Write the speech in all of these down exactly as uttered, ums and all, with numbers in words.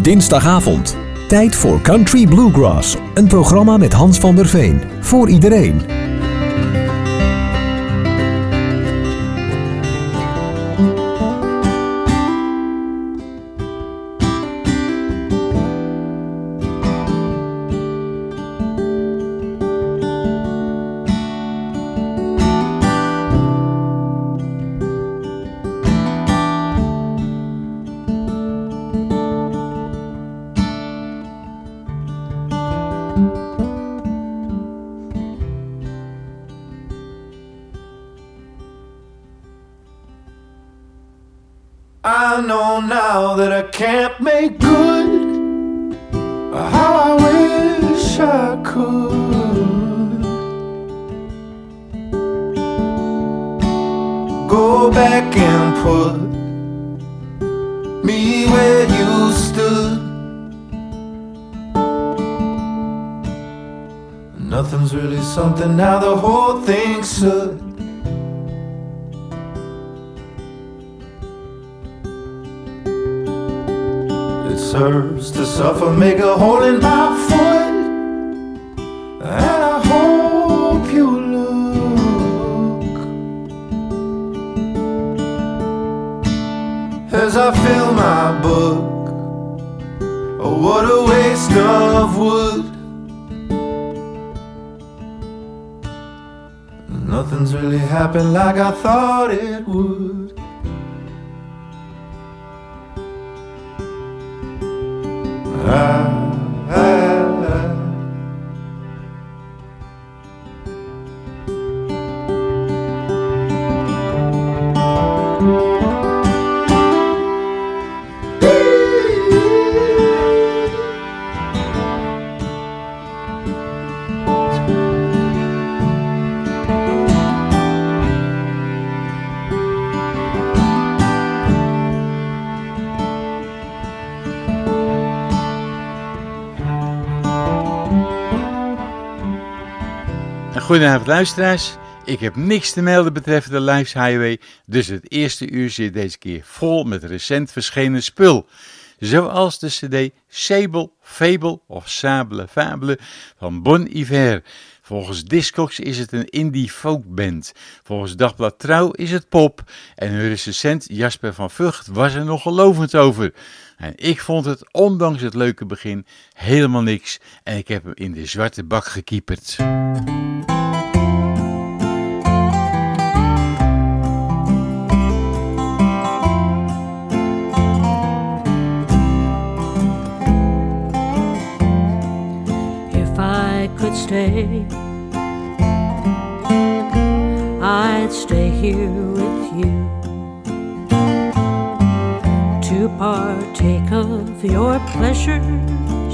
dinsdagavond. Tijd voor Country Bluegrass. Een programma met Hans van der Veen. Voor iedereen. I know now that I can't make good how I wish I could. Go back and put me where you stood. Nothing's really something now, the whole thing's should. Serves to suffer, make a hole in my foot, and I hope you look as I fill my book. Oh, what a waste of wood. Nothing's really happened like I thought it would. I, I, I. Goedenavond luisteraars, ik heb niks te melden betreffende Life's Highway, dus het eerste uur zit deze keer vol met recent verschenen spul. Zoals de cd Sable, Fable of Sable Fable van Bon Iver. Volgens Discogs is het een indie folkband. Volgens Dagblad Trouw is het pop. En hun recensent Jasper van Vught was er nog gelovend over. En ik vond het, ondanks het leuke begin, helemaal niks. En ik heb hem in de zwarte bak gekieperd. Could stay, I'd stay here with you to partake of your pleasures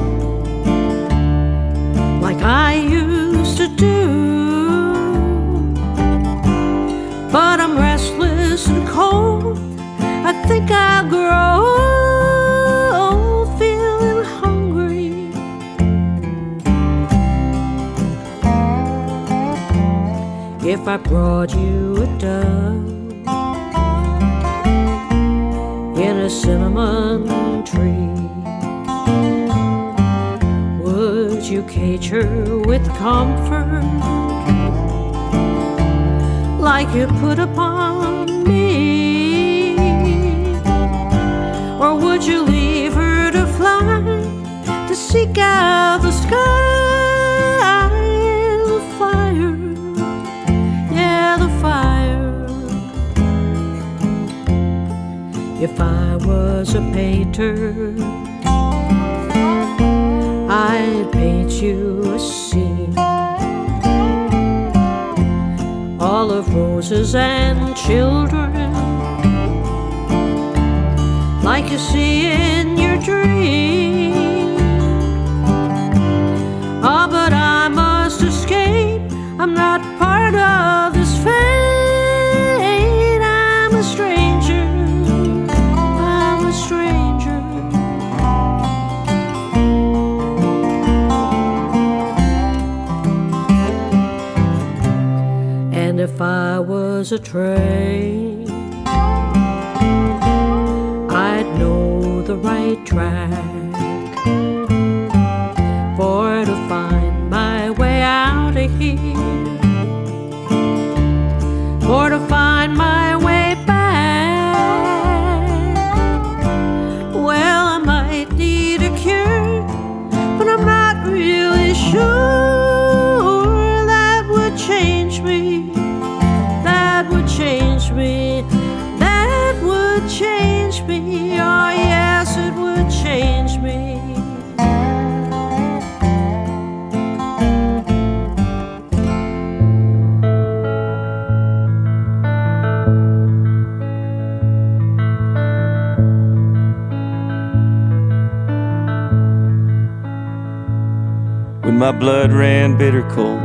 like I used to do. But I'm restless and cold, I think I'll grow feeling hungry. If I brought you a dove in a cinnamon tree, would you cage her with comfort like you put upon me? Or would you leave her to fly to seek out the sky? The fire, yeah, the fire. If I was a painter, I'd paint you a scene, all of roses and children, like you see in your dream. Oh, but I must escape, I'm not part of this fate. I'm a stranger, I'm a stranger. And if I was a train, I'd know the the right track, for to find my way out of here, for to find my way back. Well, I might need a cure, but I'm not really sure that would change me, that would change me, that would change me. Oh yes, it would change me. When my blood ran bitter cold,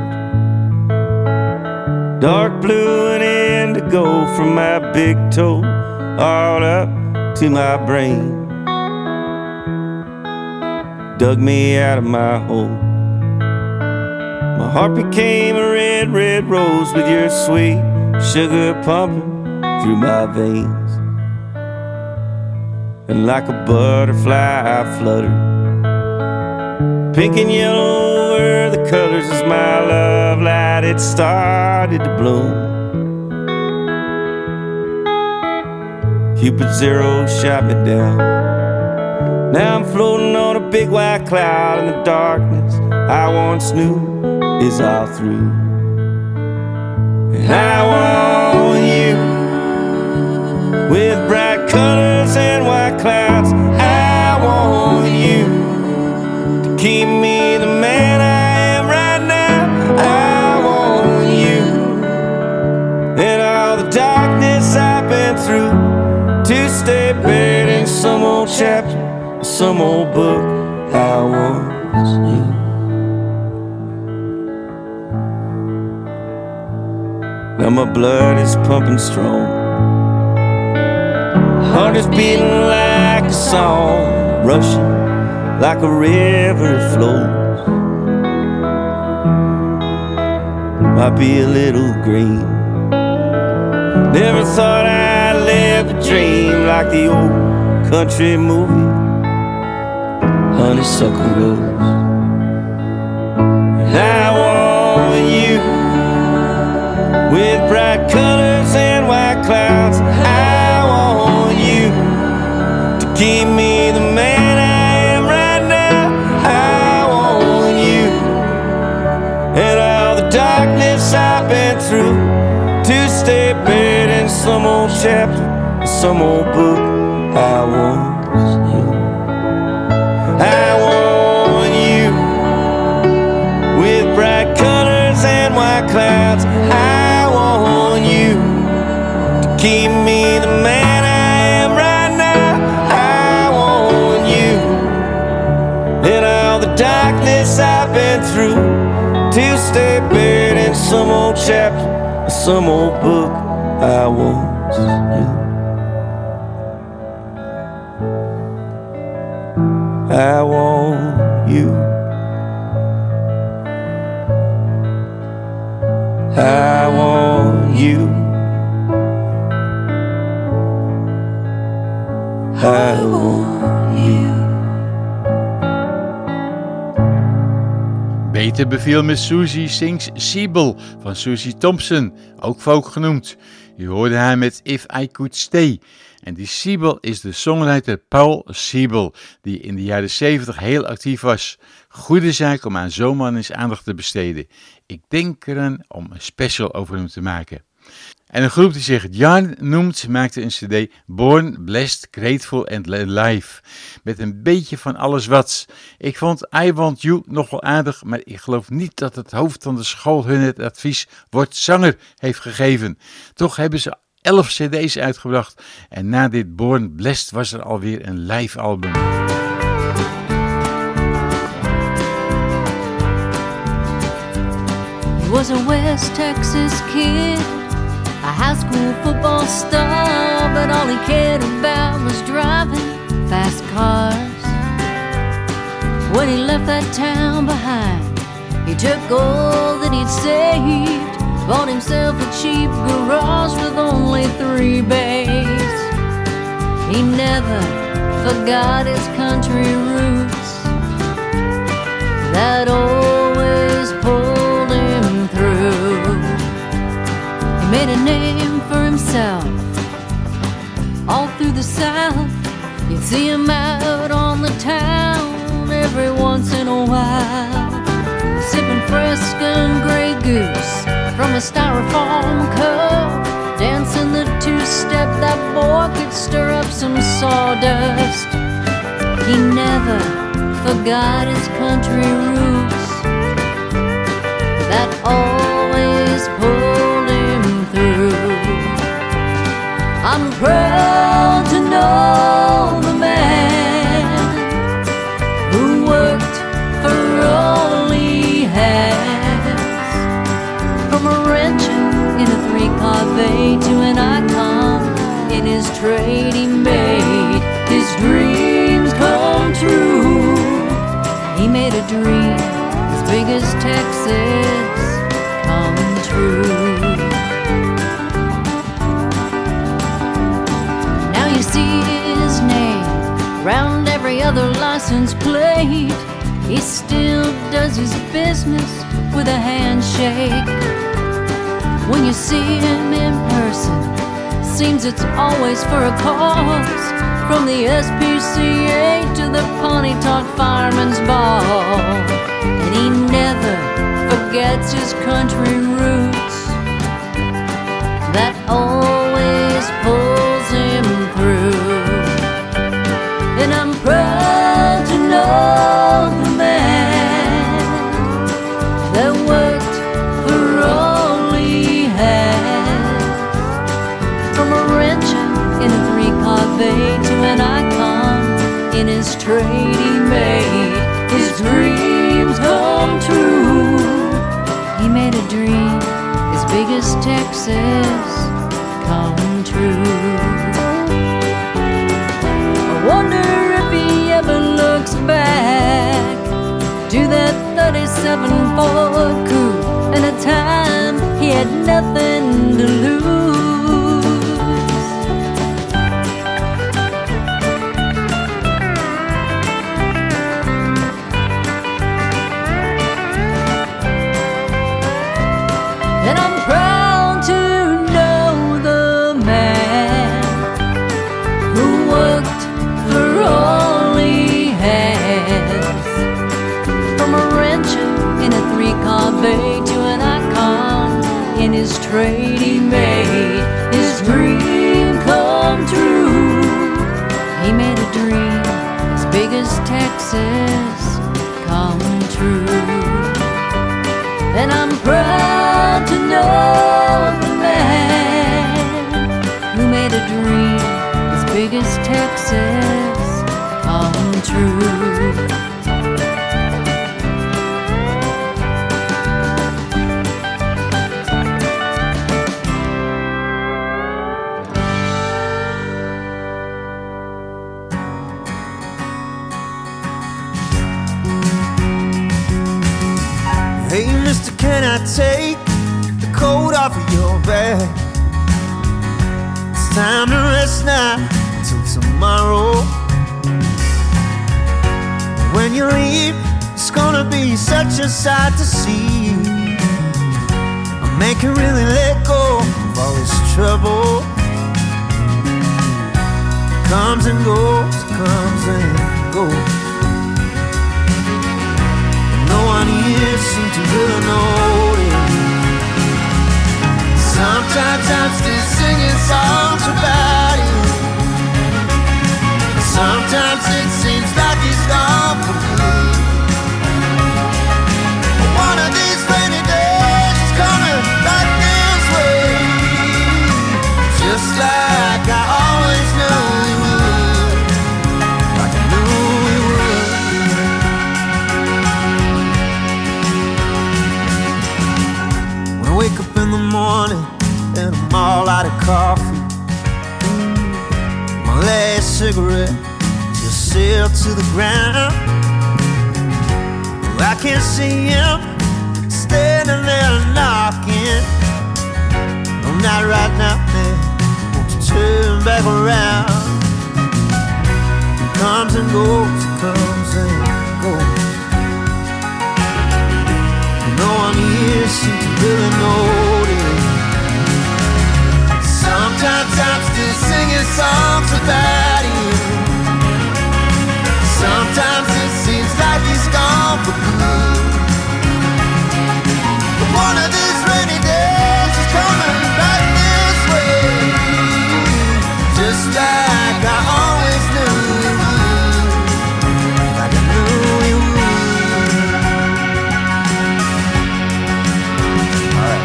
dark blue and indigo from my big toe all up to my brain, dug me out of my hole. My heart became a red, red rose with your sweet sugar pumping through my veins. And like a butterfly I fluttered, pink and yellow were the colors as my love light, it started to bloom. Cupid's arrow shot me down. Now I'm floating on a big white cloud, and the darkness I once knew is all through. And I want you with bright colors and white clouds. I want you to keep me the man I am right now. I want you and all the darkness I've been through to stay buried in some old chapter, some old book. I want you. Now my blood is pumping strong, heart is beating like a song, rushing like a river it flows. Might be a little green. Never thought I'd live a dream like the old country movie Honeysuckle Rose. And I want you with bright colors and white clouds. I want you to keep me the man I am right now. I want you and all the darkness I've been through to stay buried in some old chapter, some old book. I want you. I want you with bright colors and white clouds. I want you to keep me the man I am right now. I want you and all the darkness I've been through to stay buried in some old chapter, some old book. I want you. I want you. I want you. I want you. Beter beviel me Susie Sings Siebel van Susie Thompson, ook folk genoemd. Je hoorde haar met If I Could Stay. En die Siebel is de songwriter Paul Siebel, die in de jaren zeventig heel actief was. Goede zaak om aan zo'n man eens aandacht te besteden. Ik denk eraan om een special over hem te maken. En een groep die zich Jan noemt, maakte een cd Born, Blessed, Grateful and Alive. Met een beetje van alles wat. Ik vond I Want You nog wel aardig, maar ik geloof niet dat het hoofd van de school hun het advies word zanger heeft gegeven. Toch hebben ze elf cd's uitgebracht en na dit Born Blessed was er alweer een live album. He was a West Texas kid, a high school football star, but all he cared about was driving fast cars. When he left that town behind, he took all that he'd saved, bought himself a cheap garage with only three bays. He never forgot his country roots that always pulled him through. He made a name for himself all through the South. You'd see him out on the town every once in a while, sipping Fresca and Grey Goose from a styrofoam cup, dancing the two-step that boy could stir up some sawdust. He never forgot his country roots that always pulled him through. I'm proud to know the man who worked for all he has, from a rancher in a three-car bay to an icon in his trade. He made his dreams come true. He made a dream as big as Texas come true. Now you see his name round every other license plate. He still does his business with a handshake. When you see him in person, seems it's always for a cause, from the S P C A to the Pontotoc Fireman's Ball. And he never forgets his country roots that always pulls him through. And I'm proud to know the man that worked for all he had, from a rancher in a three-car bay to an icon in his trade. He made his dreams come true. He made a dream as big as Texas come true. I wonder if he ever looks back to that thirty-seven Ford coupe and a time he had nothing to lose. And I'm proud to know the man who worked for all he has, from a rancher in a three-car bay to an icon in his trade. He made his dream come true. He made a dream as big as Texas come true. And I'm proud to know the man who made a dream as big as Texas come true. Hey, mister, can I take the coat off of your back? It's time to rest now until tomorrow. When you leave, it's gonna be such a sight to see. I'll make you really let go of all this trouble. Comes and goes, comes and goes. No one here seems to really notice. Sometimes I'm still singing songs about you. Sometimes it seems like it's gone for good. One of these rainy days is coming back this way, just like I always knew you would, like I knew you would. When I wake up in the morning and I'm all out of coffee, my last cigarette just sailed to the ground. Well, I can't see him standing there knocking. No, not right now, man. Won't you turn back around? comes and goes, comes and goes. No one here seems to really notice. Sometimes I'm still singing songs without you. Sometimes it seems like he's gone for good. But one of these rainy days is coming back this way, just like I always knew he would, like I knew he would. All right.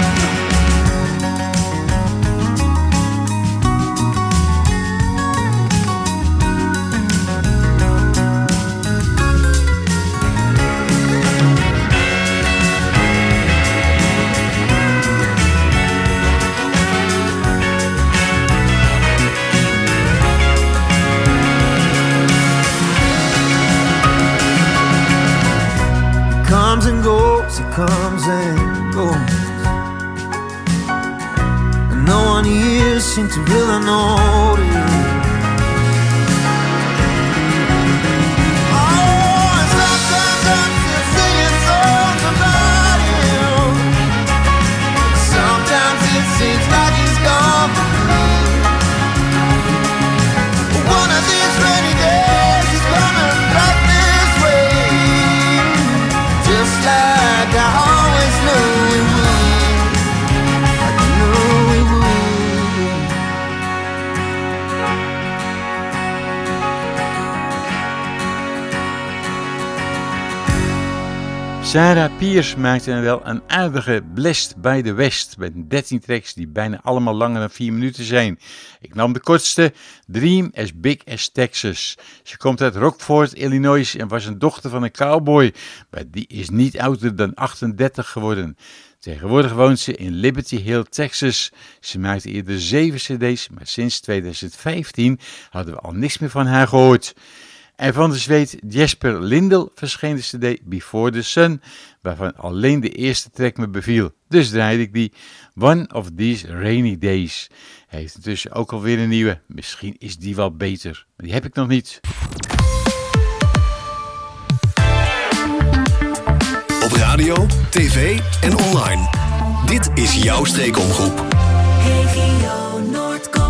Comes and goes, it comes and goes, and no one here seems to really notice. Oh, and sometimes I'm still singing songs about him. Sometimes it seems like he's gone for good. But one of these rainy days he's coming back this way, just like I always knew he would, like I knew he would. Sarah Piers maakte wel een aardige Blessed by the West met dertien tracks die bijna allemaal langer dan vier minuten zijn. Ik nam de kortste, Dream as Big as Texas. Ze komt uit Rockford, Illinois en was een dochter van een cowboy, maar die is niet ouder dan achtendertig geworden. Tegenwoordig woont ze in Liberty Hill, Texas. Ze maakte eerder zeven cd's, maar sinds tweeduizend vijftien hadden we al niks meer van haar gehoord. En van de Zweed Jesper Lindell verscheen de cd Before the Sun, waarvan alleen de eerste track me beviel. Dus draaide ik die, One of These Rainy Days. Hij heeft intussen ook alweer een nieuwe, misschien is die wel beter, maar die heb ik nog niet. Op radio, tv en online. Dit is jouw streekomroep. Regio Noordkop.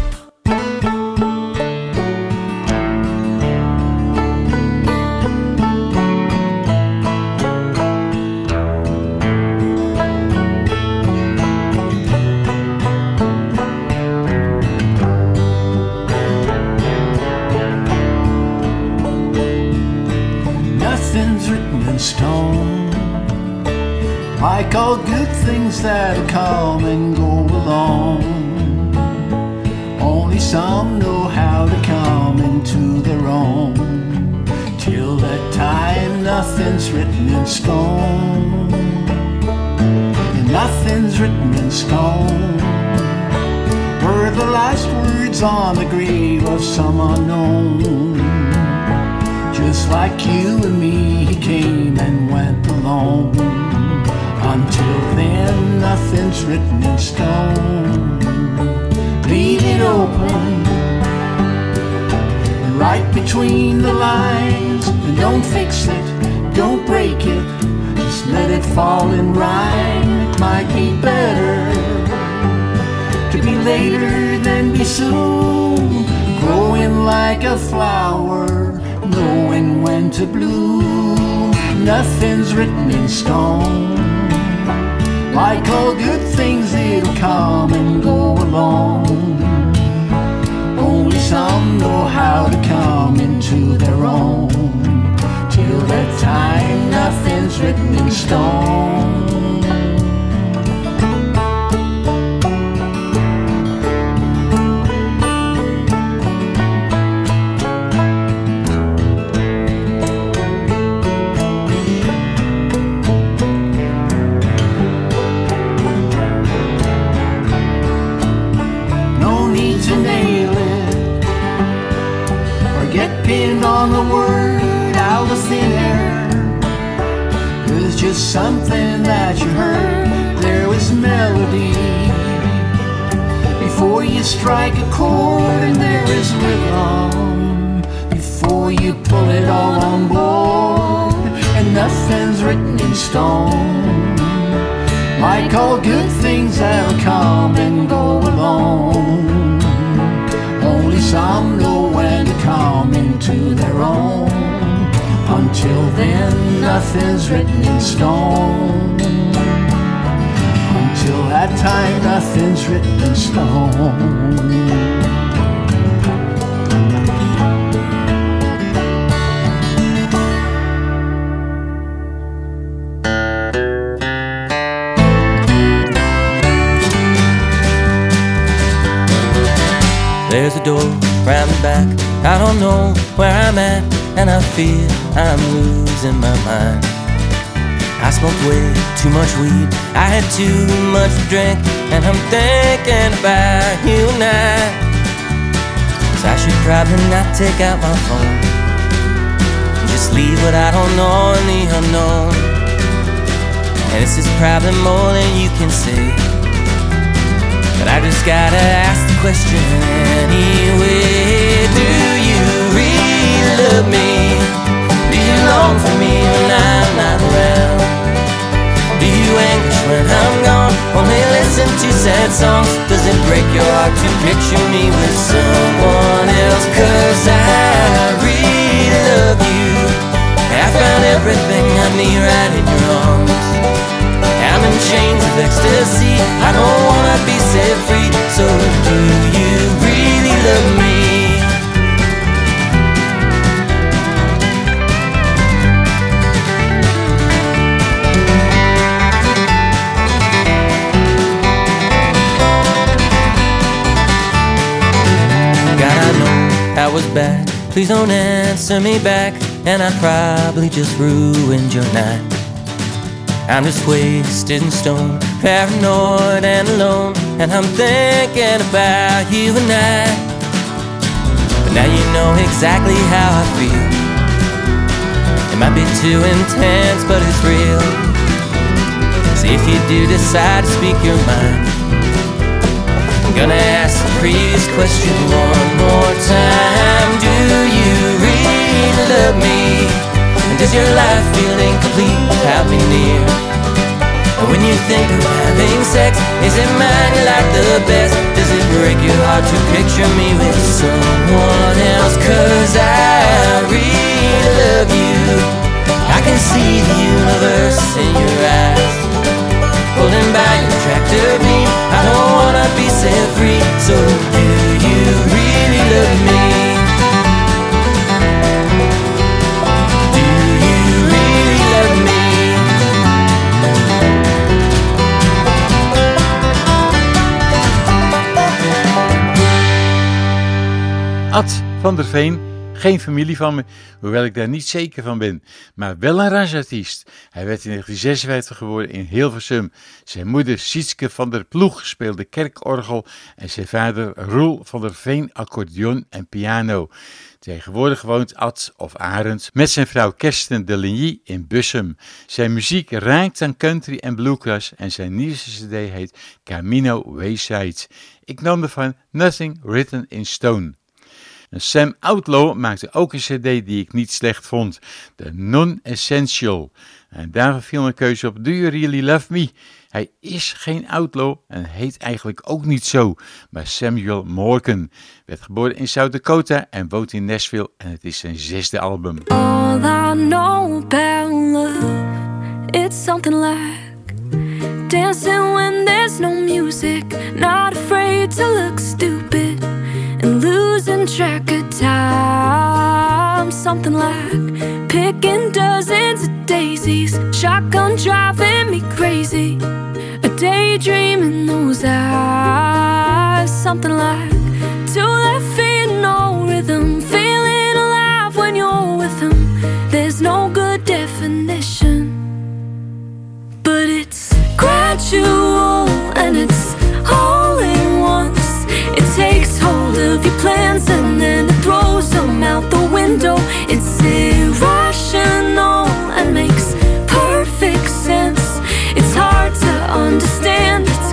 Nothing's written in stone, like all good things that come and go along. Only some know how to come into their own. Till that time, nothing's written in stone, and nothing's written in stone. Were the last words on the grave of some unknown. Just like you and me, he came and went alone. Until then, nothing's written in stone. Leave it open, and right between the lines. And don't fix it, don't break it, just let it fall in rhyme. It might be better to be later than be soon, growing like a flower, knowing when to bloom. Nothing's written in stone, like all good things it'll come and go along. Only some know how to come into their own. Till that time, nothing's written in stone. On the word out of thin air, it was just something that you heard. There was melody before you strike a chord, and there is rhythm before you pull it all on board, and nothing's written in stone. Like all good things that'll come and go alone, only some know when to come into their own. Until then, nothing's written in stone. Until that time, nothing's written in stone. There's a door round the back, I don't know where I'm at, and I feel I'm losing my mind. I smoked way too much weed, I had too much to drink, and I'm thinking about you and I. So I should probably not take out my phone, just leave what I don't know in the unknown. And this is probably more than you can say, but I just gotta ask the question anyway. Do you really love me? Do you long for me when I'm not around? Do you anguish when I'm gone? Only listen to sad songs? Does it break your heart to picture me with someone else? Cause I really love you. I found everything I need right in your arms. I'm in chains of ecstasy, I don't wanna be set free. So do you really love me? God, I know I was bad, please don't answer me back, and I probably just ruined your night. I'm just wasted in stone, paranoid and alone, and I'm thinking about you and I. But now you know exactly how I feel. It might be too intense, but it's real. See if you do decide to speak your mind, I'm gonna ask the previous question one more time. Do you really love me? And does your life feel incomplete without me near? And when you think of having sex, is it mine you like the best? Does it break your heart to picture me with someone else? Cause I really love you. I can see the universe in your eyes, pulling by your tractor beam. I don't wanna be set free. So do you really love me? Ad van der Veen, geen familie van me, hoewel ik daar niet zeker van ben, maar wel een rasartiest. Hij werd in negentien zesenvijftig geboren in Hilversum. Zijn moeder Sietske van der Ploeg speelde kerkorgel en zijn vader Roel van der Veen accordeon en piano. Tegenwoordig woont Ad of Arend met zijn vrouw Kersten de Ligny in Bussum. Zijn muziek raakt aan country en bluegrass en zijn nieuwste cd heet Camino Wayside. Ik nam ervan Nothing Written in Stone. Sam Outlaw maakte ook een cd die ik niet slecht vond, de Non-Essential. En daarvan viel mijn keuze op Do You Really Love Me? Hij is geen outlaw en heet eigenlijk ook niet zo, maar Samuel Morgan. Werd geboren in South Dakota en woont in Nashville en het is zijn zesde album. All I know about love, it's something like dancing when there's no music, not afraid to look stupid and losing track of time. Something like picking dozens of daisies, shotgun driving me crazy, a daydream in those eyes. Something like two left feet, no rhythm, feeling alive when you're with them. There's no good definition, but it's gradual and it's all in once. It takes hold of your plans and then it throws them out the window. It's irrational and makes perfect sense. It's hard to understand, it's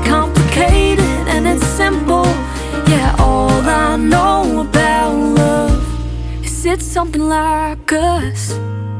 complicated and it's simple. Yeah, all I know about love something like us.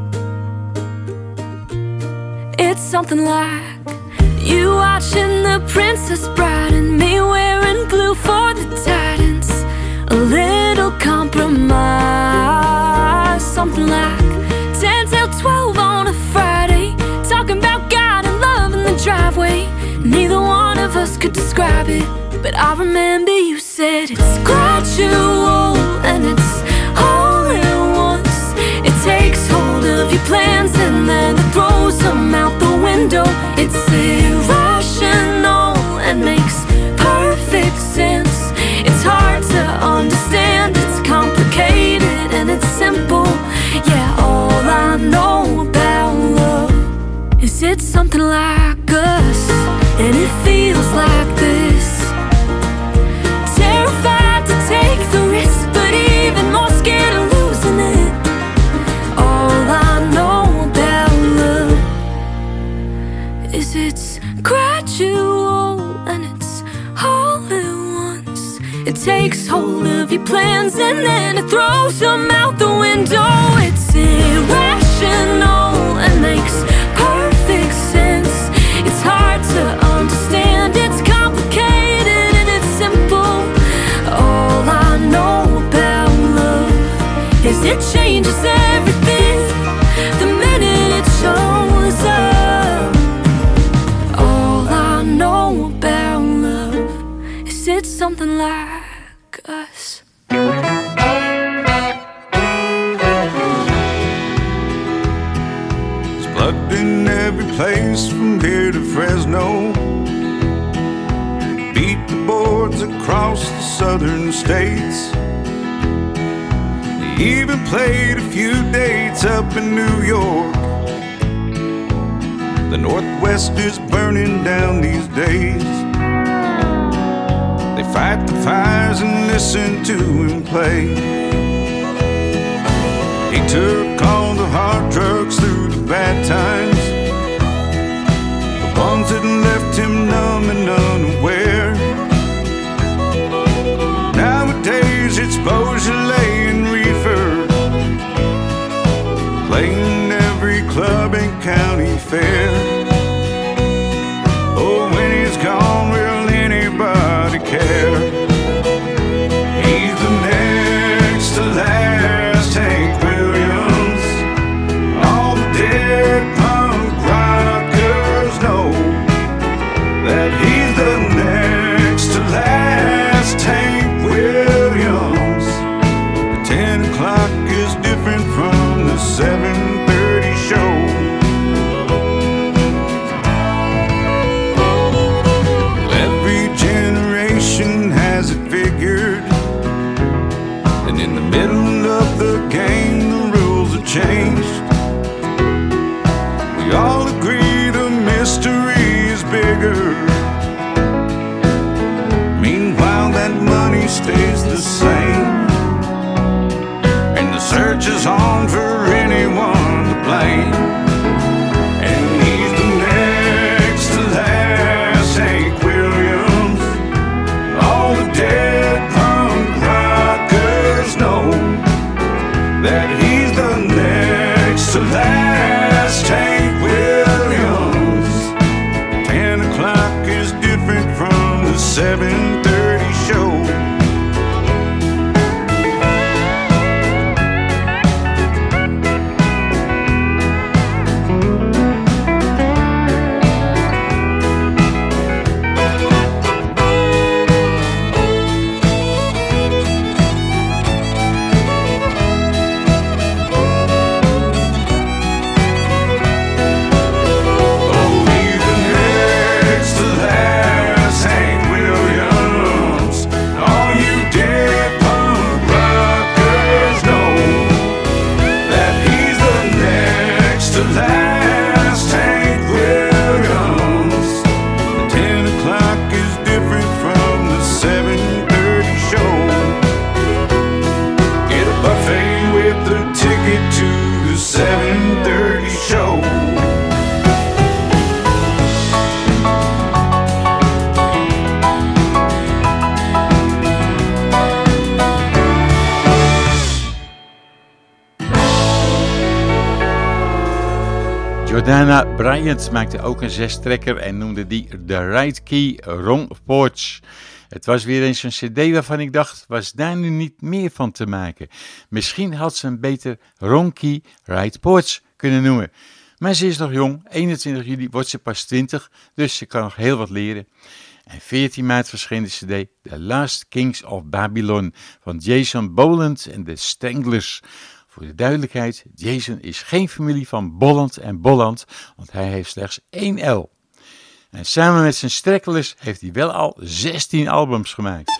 It's something like you watching the Princess Bride and me wearing blue for the Titans. A little compromise. Something like ten till twelve on a Friday, talking about God and love in the driveway. Neither one of us could describe it, but I remember you said it's gradual and it's all at once. It takes hold of your plans and then it throws them out the window. It's irrational and makes perfect sense. It's hard to understand, it's complicated and it's simple. Yeah, all I know about love is it's something like us, and it feels like this. Terrified to take the risk, but even more scared of losing it. All I know about love is it's gradual and it's all at once. It takes hold of your plans and then it throws them out the window. It's irrational and makes perfect sense. It's hard to understand, it's complicated and it's simple. All I know about love is it changes everything the minute it shows up. All I know about love is it's something like us. It's plugged in every place from here to Fresno. Beat the boards across the southern states. They even played a few dates up in New York. The Northwest is burning down these days. They fight the fires and listen to him play. He took all the hard drugs through the bad times, the ones that left him numb and unaware. Nowadays it's Beaujolais and reefer, playing every club and county fair. Oh, when he's gone, will anybody care? He's the next to last Hank Williams. All the dead punk rockers know that he's the next to last Hank Williams. The ten o'clock is different from the seven thirty show. Every generation has it figured, and in the middle of the game the rules have changed. We all agree the mystery is bigger. Meanwhile that money stays the same, and the search is on for anyone to blame. And he's the next to last Hank Williams. All the dead punk rockers know that he's the next to last Hank Williams. Ten o'clock is different from the seven thirty show. Jordana Bryant maakte ook een zestrekker en noemde die The Right Key Wrong Porch. Het was weer eens een cd waarvan ik dacht, was daar nu niet meer van te maken? Misschien had ze een beter Wrong Key Right Porch kunnen noemen. Maar ze is nog jong, eenentwintig juli wordt ze pas twintig, dus ze kan nog heel wat leren. En veertien maart verscheen de cd The Last Kings of Babylon van Jason Boland en de Stranglers. Voor de duidelijkheid, Jason is geen familie van Bolland en Bolland, want hij heeft slechts één L. En samen met zijn Stranglers heeft hij wel al zestien albums gemaakt.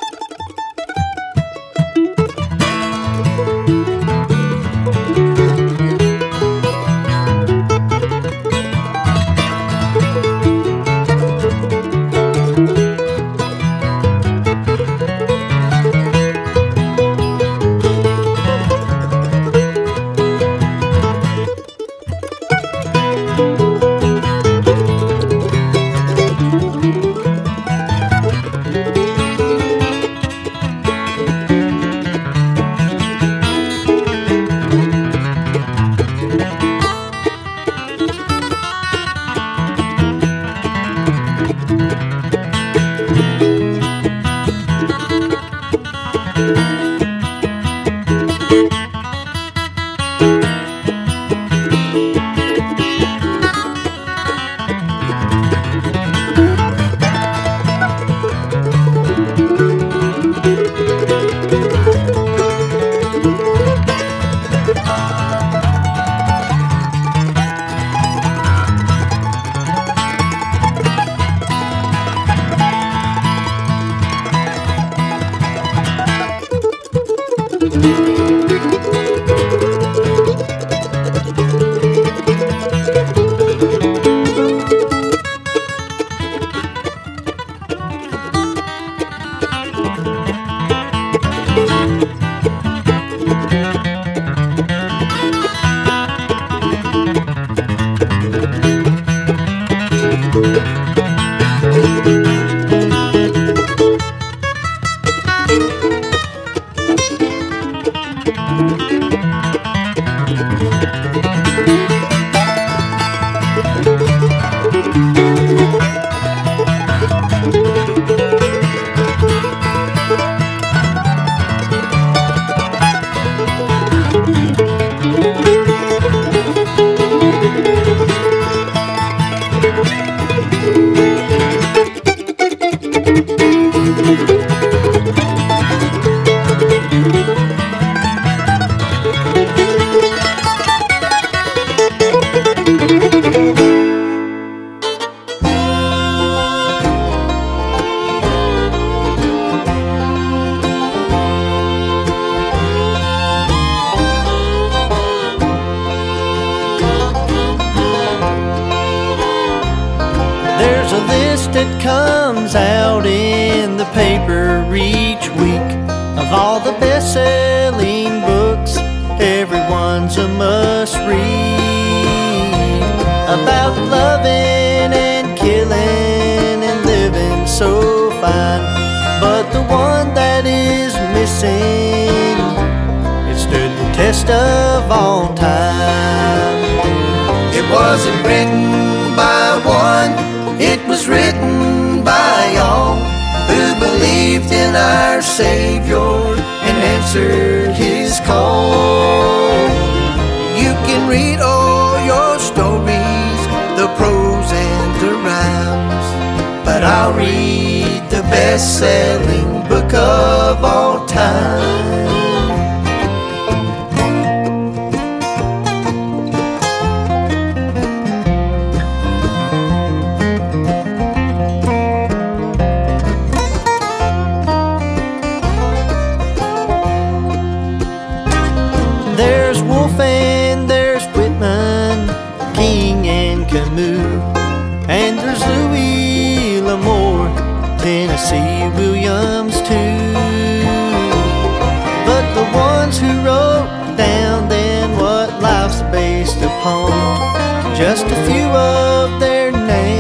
Just a few of their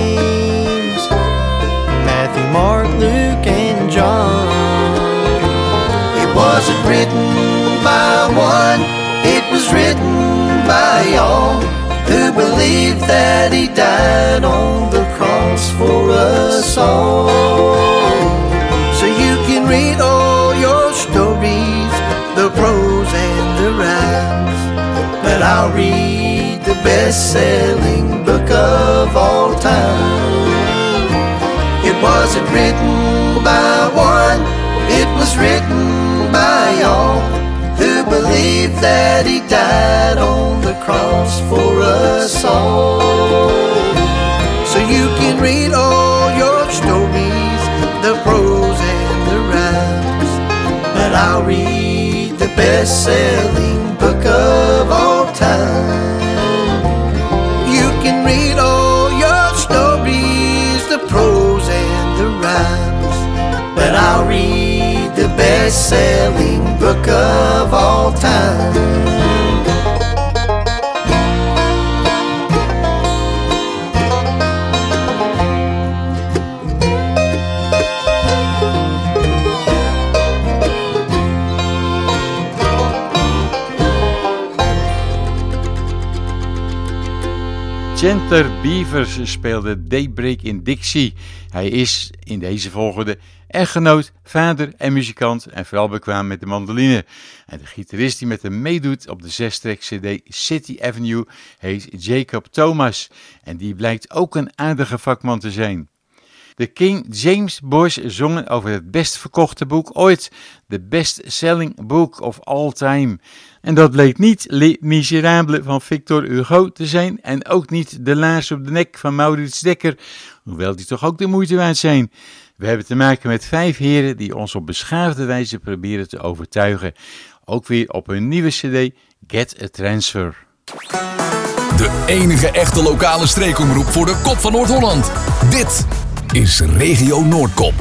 names: Matthew, Mark, Luke, and John. It wasn't written by one, it was written by all who believe believe that he died on the cross for us all. So you can read all your stories, the prose and the rhymes, but I'll read the best-selling book of all time. It wasn't written by one, it was written by all who believed that he died on the cross for us all. So you can read all your stories, the prose and the rhymes, but I'll read the best-selling book of all time. You can read all your stories, the prose and the rhymes, but I'll read the best-selling book of all time. Chandler Beavers speelde Daybreak in Dixie. Hij is in deze volgorde echtgenoot, vader en muzikant en vooral bekwaam met de mandoline. En de gitarist die met hem meedoet op de zes-track cd City Avenue heet Jacob Thomas. En die blijkt ook een aardige vakman te zijn. De King James Boys zongen over het best verkochte boek ooit, The Best-Selling Book of All Time. En dat bleek niet Les Miserables van Victor Hugo te zijn en ook niet De Laars op de Nek van Maurits Dekker, hoewel die toch ook de moeite waard zijn. We hebben te maken met vijf heren die ons op beschaafde wijze proberen te overtuigen. Ook weer op hun nieuwe cd Get a Transfer. De enige echte lokale streekomroep voor de kop van Noord-Holland. Dit is Regio Noordkop.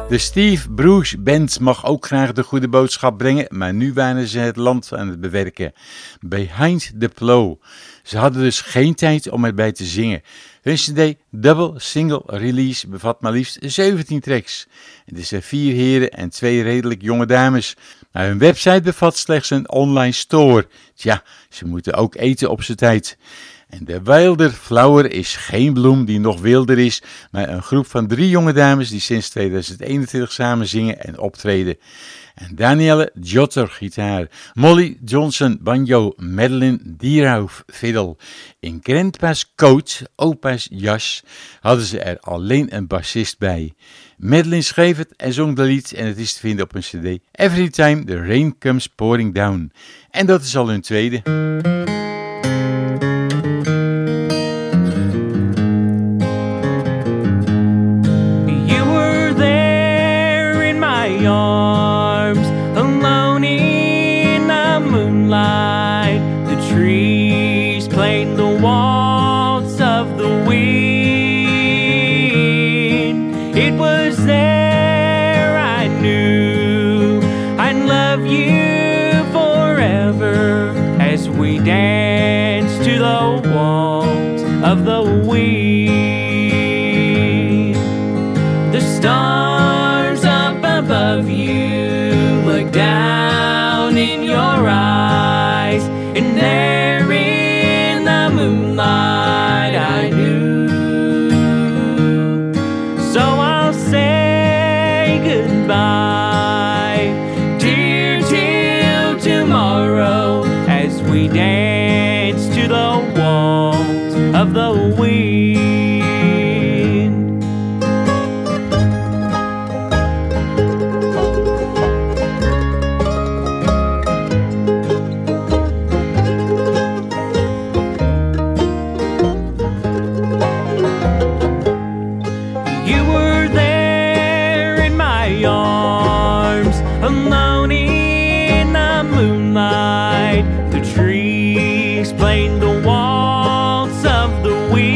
De Steve Bruce Band mag ook graag de goede boodschap brengen, maar nu waren ze het land aan het bewerken. Behind the Plow. Ze hadden dus geen tijd om erbij te zingen. Hun cd Double Single Release bevat maar liefst zeventien tracks. Het is er vier heren en twee redelijk jonge dames. Maar hun website bevat slechts een online store. Tja, ze moeten ook eten op zijn tijd. En de Wilder Flower is geen bloem die nog wilder is, maar een groep van drie jonge dames die sinds tweeduizend eenentwintig samen zingen en optreden. En Danielle Jotter gitaar, Molly Johnson banjo, Madeline Dierhoff fiddle. In grandpa's coat, opa's jas, hadden ze er alleen een bassist bij. Madeline schreef het en zong de lied en het is te vinden op een cd Every Time the Rain Comes Pouring Down. En dat is al hun tweede. Of the wind, the stars up above you look down in your eyes, and there in the moonlight I knew. So I'll say goodbye, dear, till tomorrow as we dance to the wall of the wind. You were there in my arms, alone in the moonlight. The trees playing the waltz of the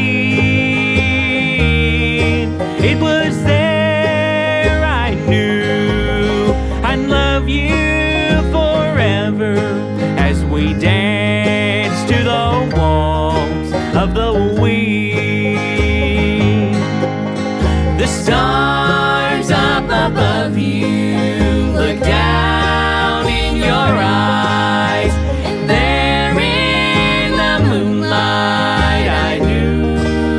wind. It was there I knew I'd love you forever as we danced to the waltz of the wind. The stars up above you look down in your eyes, and there in the moonlight I knew.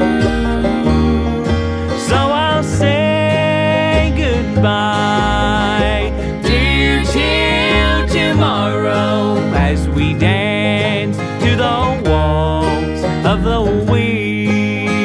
So I'll say goodbye, dear, till tomorrow as we dance to the waltz of the wind.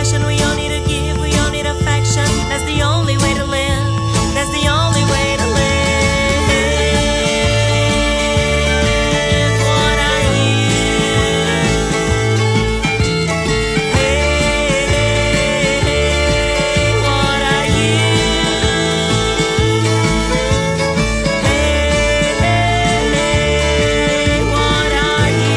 compassion, we all need to give, we all need affection. That's the only way to live, that's the only way to live. What are you? Hey, what are you? Hey, what are you?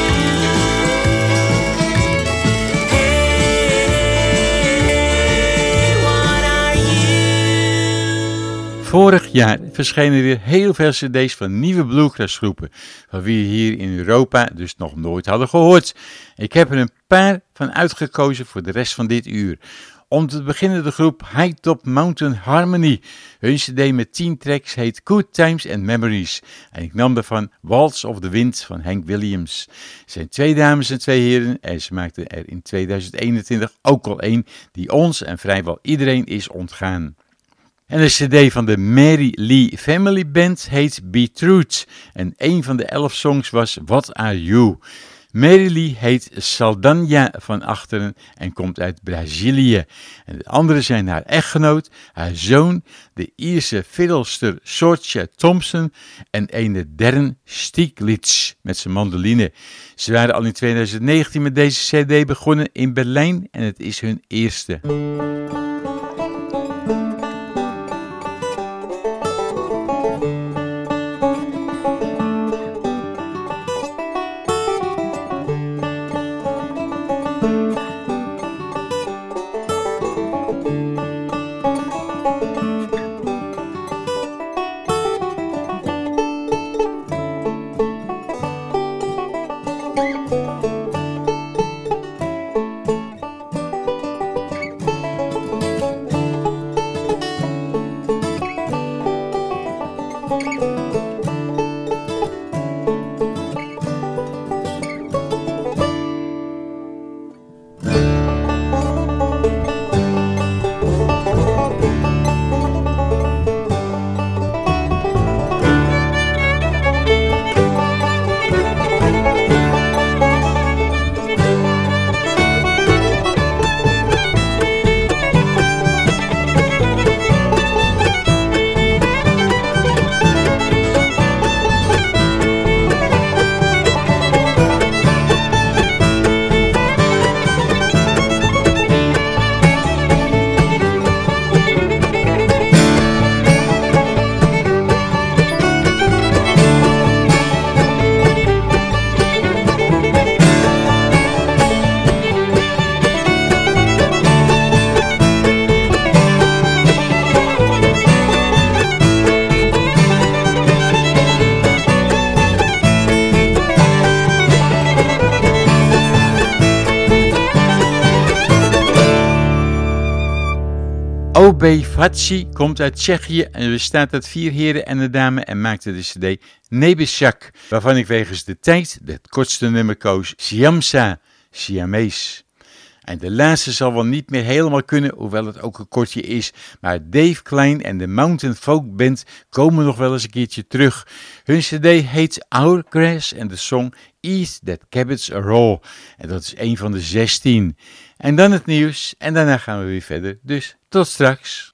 Vorig jaar verschenen weer heel veel cd's van nieuwe bluegrassgroepen, van wie we hier in Europa dus nog nooit hadden gehoord. Ik heb er een paar van uitgekozen voor de rest van dit uur. Om te beginnen de groep High Top Mountain Harmony. Hun cd met tien tracks heet Good Times and Memories. En ik nam daarvan Waltz of the Wind van Hank Williams. Het zijn twee dames en twee heren en ze maakten er in tweeduizend eenentwintig ook al één die ons en vrijwel iedereen is ontgaan. En de cd van de Mary Lee Family Band heet Be Truth. En een van de elf songs was What Are You? Mary Lee heet Saldana van achteren en komt uit Brazilië. En de anderen zijn haar echtgenoot, haar zoon, de Ierse fiddlester Sorcha Thompson en ene Darren Stieglitz met zijn mandoline. Ze waren al in tweeduizend negentien met deze cd begonnen in Berlijn en het is hun eerste. Obej Fatsi komt uit Tsjechië en bestaat uit vier heren en een dame en maakte de cd Nebeshak, waarvan ik wegens de tijd het kortste nummer koos, Siamsa, Siamees. En de laatste zal wel niet meer helemaal kunnen, hoewel het ook een kortje is, maar Dave Klein en de Mountain Folk Band komen nog wel eens een keertje terug. Hun cd heet Hourgrass en de song Eat That Cabbage Raw. En dat is een van de zestien. En dan het nieuws en daarna gaan we weer verder. Dus tot straks.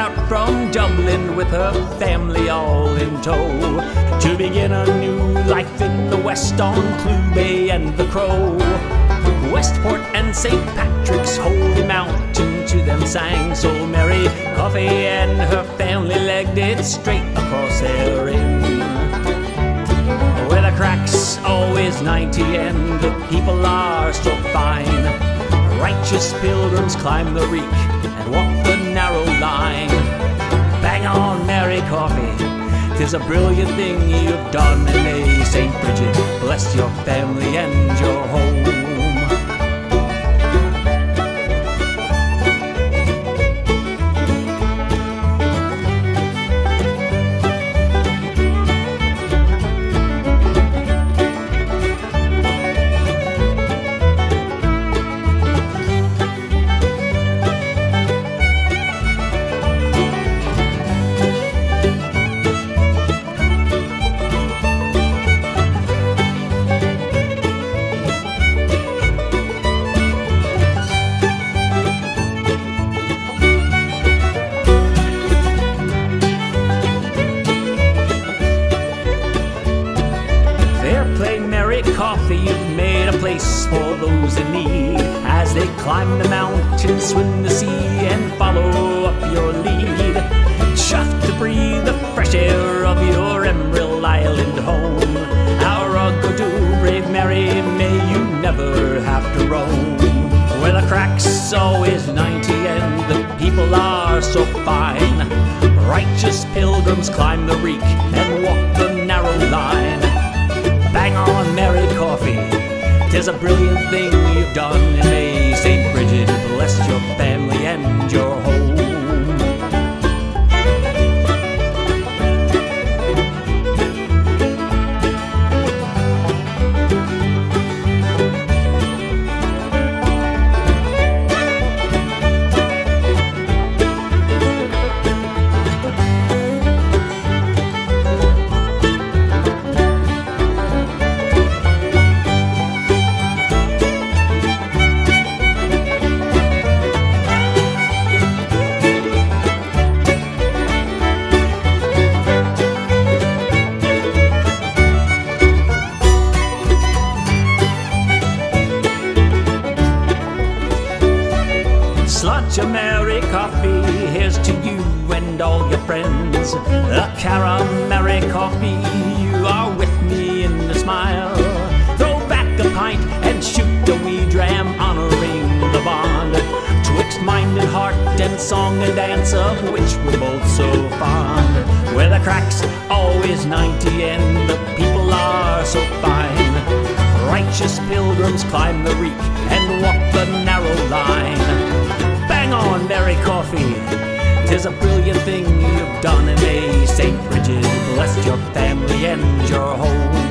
out from Dublin with her family all in tow to begin a new life in the West on Clew Bay and the Crow. Westport and Saint Patrick's Holy Mountain to them sang, so Mary Coffey and her family legged it straight across Erin. Where the crack's always ninety and the people are so fine, righteous pilgrims climb the reek and walk the narrow line. Bang on, Mary Coffey, 'tis a brilliant thing you've done, and may Saint Bridget bless your family and your home. For those in need as they climb the mountain, swim the sea, and follow up your lead. Chuffed to breathe the fresh air of your Emerald Island home. Our Ogodoo, brave Mary, may you never have to roam. Where the crack's always ninety and the people are so fine, righteous pilgrims climb the reek and walk the narrow line. Bang on, Mary Coffey, 'tis a brilliant thing you've done, and may Saint Bridget bless your family and your home. Mary Coffey, here's to you and all your friends. A cara Mary Coffey, you are with me in the smile. Throw back a pint and shoot a wee dram, honoring the bond twixt mind and heart and song and dance of which we're both so fond. Where the crack's always ninety and the people are so fine, righteous pilgrims climb the reek and walk the narrow line. Bang on, Mary Coffey, 'tis a brilliant thing you've done, and may Saint Bridget bless your family and your home.